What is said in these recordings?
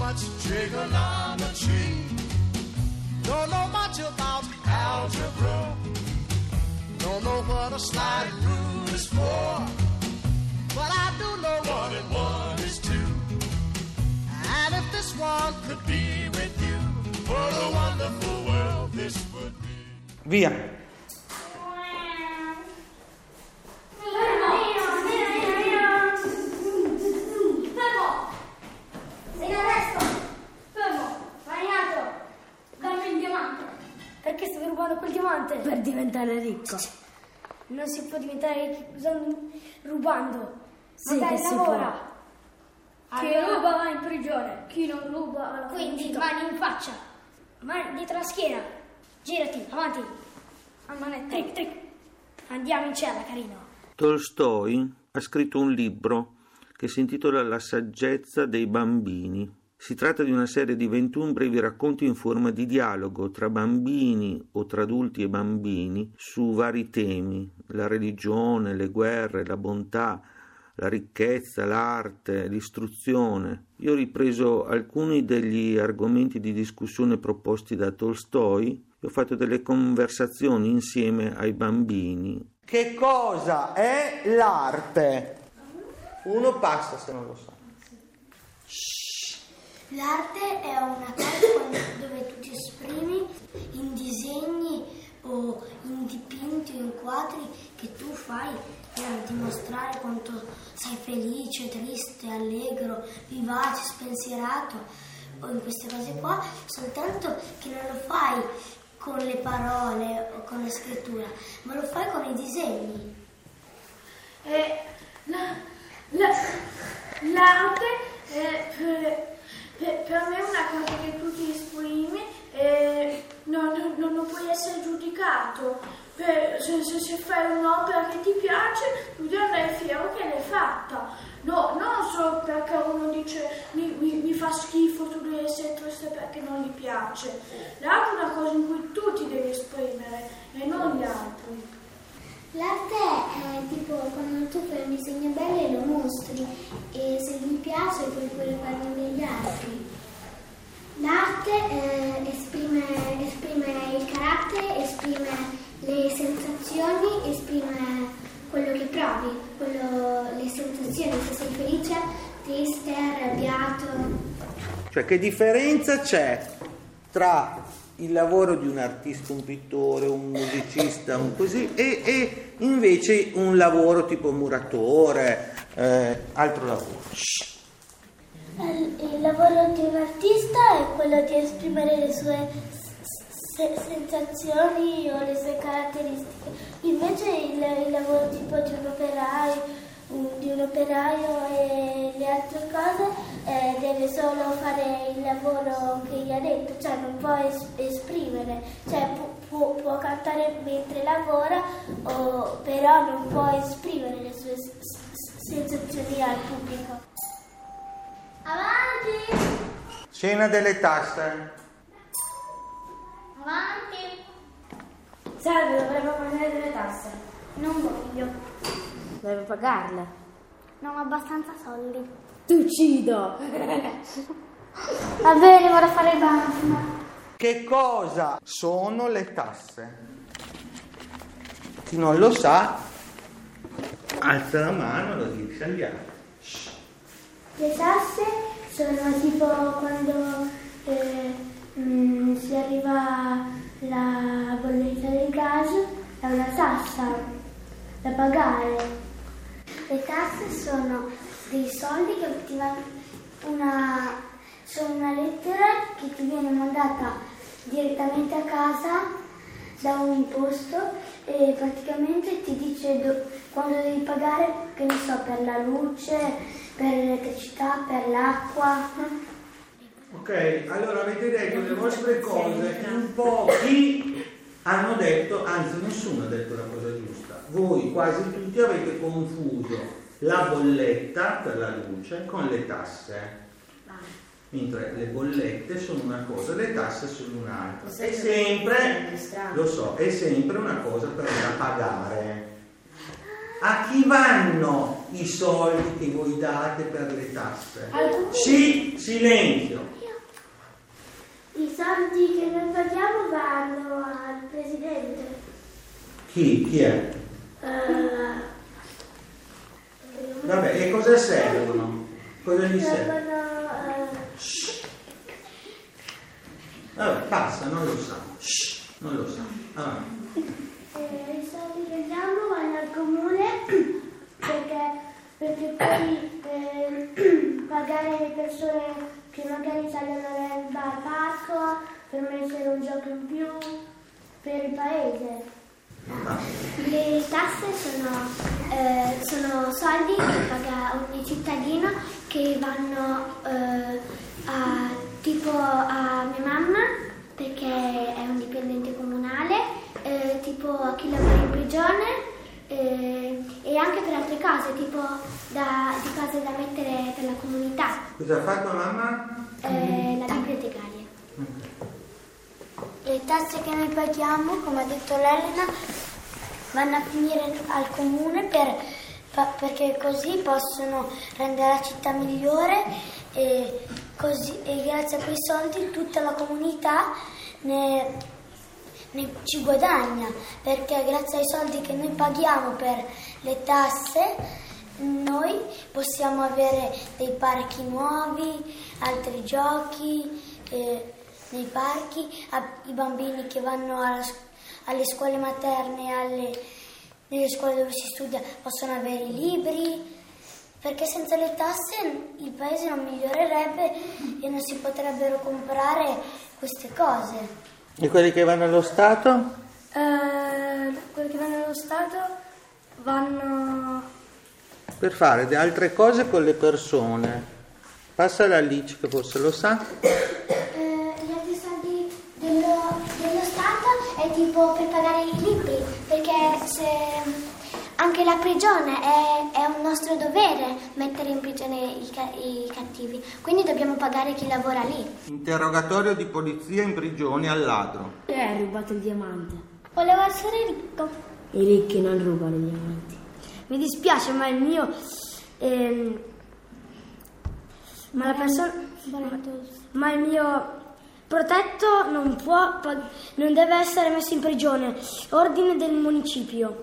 much trigonometry. Don't know much about algebra. Don't know what a slide rule is for. But I do know 1 and 1 is 2. And if this one could be with you, what a wonderful world this would be. Via. Perché stai rubando quel diamante? Per diventare ricco. Non si può diventare ricco rubando. Sì, ma dai, che si lavora. può. Chi ruba va in prigione. Chi non ruba va alla Quindi mani in faccia. Mani dietro la schiena. Girati, avanti. A manetta. Trick, trick. Andiamo in cella, carino. Tolstoi ha scritto un libro che si intitola La saggezza dei bambini. Si tratta di una serie di 21 brevi racconti in forma di dialogo tra bambini o tra adulti e bambini su vari temi: la religione, le guerre, la bontà, la ricchezza, l'arte, l'istruzione. Io ho ripreso alcuni degli argomenti di discussione proposti da Tolstoi e ho fatto delle conversazioni insieme ai bambini. Che cosa è l'arte? Uno passa se non lo sa. L'arte è una cosa dove tu ti esprimi in disegni o in dipinti o in quadri che tu fai per dimostrare quanto sei felice, triste, allegro, vivace, spensierato o in queste cose qua, soltanto che non lo fai con le parole o con la scrittura, ma lo fai con i disegni. L'arte per me è una cosa che tu ti esprimi e non puoi essere giudicato. Se fai un'opera che ti piace, tu devi andare fiero che l'hai fatta. No, non solo perché uno dice mi fa schifo, tu devi essere triste perché non gli piace. L'arte è una cosa in cui tu ti devi esprimere e non gli altri. L'arte è tipo quando tu fai un disegno bello e lo mostri e se gli piace puoi pure farlo degli altri. L'arte esprime il carattere, esprime le sensazioni, esprime quello che provi, le sensazioni, se sei felice, triste, arrabbiato. Cioè, che differenza c'è tra il lavoro di un artista, un pittore, un musicista, un così, e invece un lavoro tipo muratore, altro lavoro? Il lavoro di un artista è quello di esprimere le sue sensazioni o le sue caratteristiche. Invece il lavoro tipo di un operaio e le altre cose deve solo fare il lavoro che gli ha detto, cioè non può esprimere, cioè può cantare mentre lavora, però non può esprimere le sue sensazioni al pubblico. Avanti! Scena delle tasse. Avanti! Salve, dovremmo pagare delle tasse. Non voglio. Deve pagarle. Non ho abbastanza soldi. Ti uccido! Va bene, vado a fare il bagno. Che cosa sono le tasse? Chi non lo sa, alza la mano e lo dice agli altri. Le tasse sono tipo quando si arriva la bolletta del gas, è una tassa da pagare. Le tasse sono dei soldi che ti vanno sono una lettera che ti viene mandata direttamente a casa da un posto e praticamente ti dice quando devi pagare, che ne so, per la luce, per l'elettricità, per l'acqua. Ok, allora avete detto le vostre cose, in pochi hanno detto, anzi nessuno ha detto la cosa giusta. Voi quasi tutti avete confuso la bolletta per la luce con le tasse. Mentre le bollette sono una cosa, le tasse sono un'altra. È sempre, lo so, è sempre una cosa per da pagare. A chi vanno i soldi che voi date per le tasse? Sì, silenzio. I soldi che noi paghiamo vanno al presidente. Chi è? Vabbè, e cosa servono? Cosa gli serve? Vabbè, basta, non lo sa. Non lo sa. I soldi che diamo vanno al comune perché poi pagare le persone che magari tagliano l'erba al parco per mettere un gioco in più per il paese. Le tasse sono soldi che paga ogni cittadino che vanno tipo a mia mamma perché è un dipendente comunale, tipo a chi lavora in prigione e anche per altre cose, tipo di cose da mettere per la comunità. Cosa ha fatto mamma? La bibliotecaria. Le tasse che noi paghiamo, come ha detto l'Elena, vanno a finire al comune perché così possono rendere la città migliore e grazie a quei soldi tutta la comunità ne ci guadagna, perché grazie ai soldi che noi paghiamo per le tasse noi possiamo avere dei parchi nuovi, altri giochi nei parchi, i bambini che vanno alle scuole materne, nelle scuole dove si studia possono avere i libri, perché senza le tasse il paese non migliorerebbe e non si potrebbero comprare queste cose. E quelli che vanno allo Stato? Quelli che vanno allo Stato vanno Per fare altre cose con le persone. Passa la Alice che forse lo sa. Gli altri soldi dello Stato è tipo per pagare i libri, perché anche la prigione è un nostro dovere mettere in prigione i cattivi, quindi dobbiamo pagare chi lavora lì. Interrogatorio di polizia in prigione al ladro. Ha rubato il diamante. Volevo essere ricco. I ricchi non rubano i diamanti. Mi dispiace, ma il mio ma il mio protetto non deve essere messo in prigione. Ordine del municipio.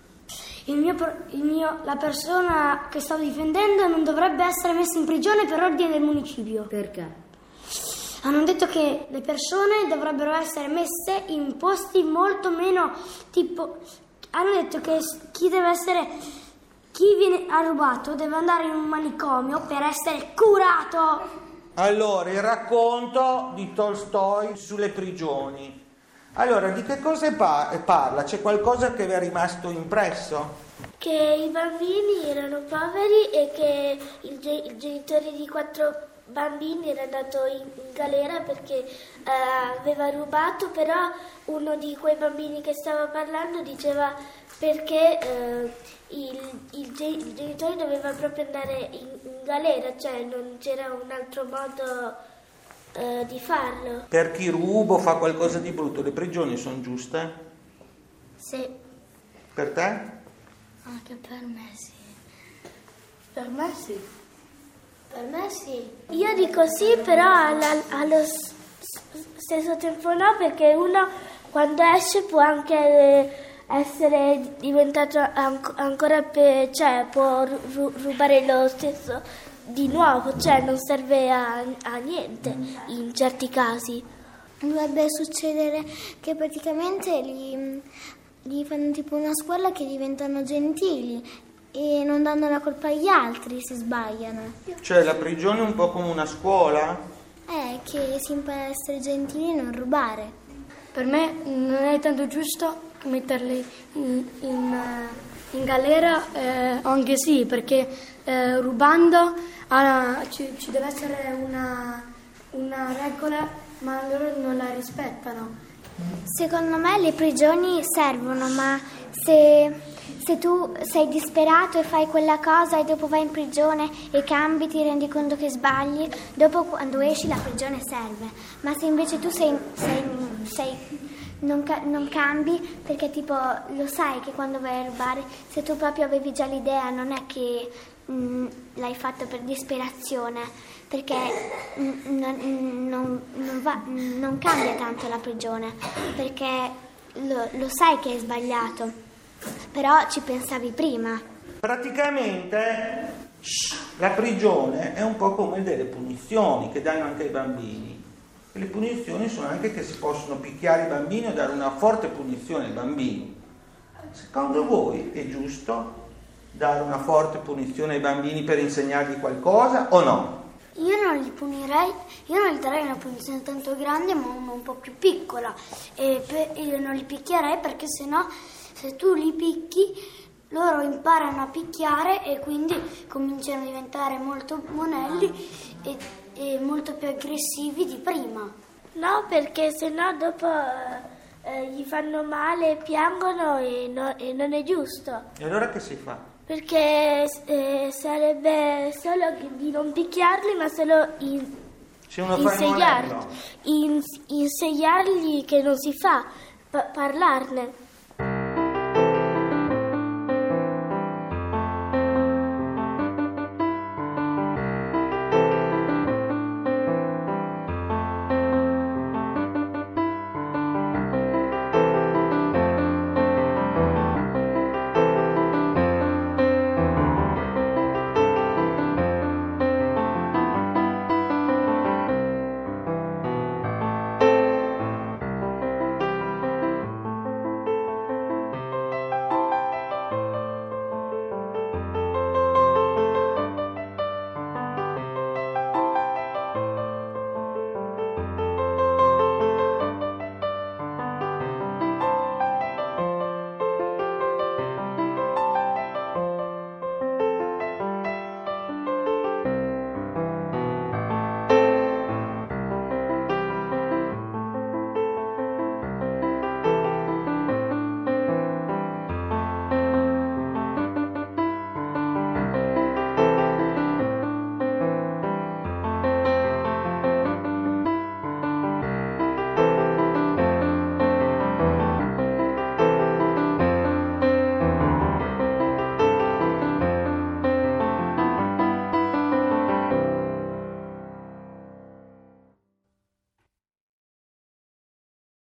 La persona che stavo difendendo non dovrebbe essere messa in prigione per ordine del municipio. Perché? Hanno detto che le persone dovrebbero essere messe in posti molto meno hanno detto che chi viene rubato deve andare in un manicomio per essere curato. Allora, il racconto di Tolstoi sulle prigioni. Allora, di che cosa parla? C'è qualcosa che vi è rimasto impresso? Che i bambini erano poveri e che il genitore di 4 bambini era andato in galera perché aveva rubato, però uno di quei bambini che stava parlando diceva perché il genitore doveva proprio andare in galera, cioè non c'era un altro modo di farlo. Per chi ruba o fa qualcosa di brutto, le prigioni sono giuste? Sì. Per te? Anche per me sì. Per me sì. Per me sì. Io dico sì, però allo stesso tempo no, perché uno quando esce può anche essere diventato ancora cioè può rubare lo stesso di nuovo, cioè non serve a niente in certi casi. Dovrebbe succedere che praticamente gli fanno tipo una scuola che diventano gentili e non danno la colpa agli altri se sbagliano. Cioè la prigione è un po' come una scuola? Che si impara a essere gentili e non rubare. Per me non è tanto giusto metterli in galera, anche sì, perché rubando ci deve essere una regola, ma loro non la rispettano. Secondo me le prigioni servono, ma se tu sei disperato e fai quella cosa e dopo vai in prigione e cambi, ti rendi conto che sbagli, dopo quando esci la prigione serve. Ma se invece tu non cambi, perché tipo lo sai che quando vai a rubare, se tu proprio avevi già l'idea, non è che l'hai fatto per disperazione, perché non cambia tanto la prigione, perché lo sai che è sbagliato, però ci pensavi prima. Praticamente la prigione è un po' come delle punizioni che danno anche ai bambini. E le punizioni sono anche che si possono picchiare i bambini o dare una forte punizione ai bambini. Secondo voi è giusto dare una forte punizione ai bambini per insegnargli qualcosa o no? Io non li punirei, io non gli darei una punizione tanto grande ma un po' più piccola e non li picchierei, perché sennò se tu li picchi loro imparano a picchiare e quindi cominciano a diventare molto monelli e molto più aggressivi di prima. No, perché sennò dopo gli fanno male, piangono e non è giusto. E allora che si fa? Perché sarebbe solo di non picchiarli, ma solo Se uno fa il monello. insegnargli che non si fa, parlarne.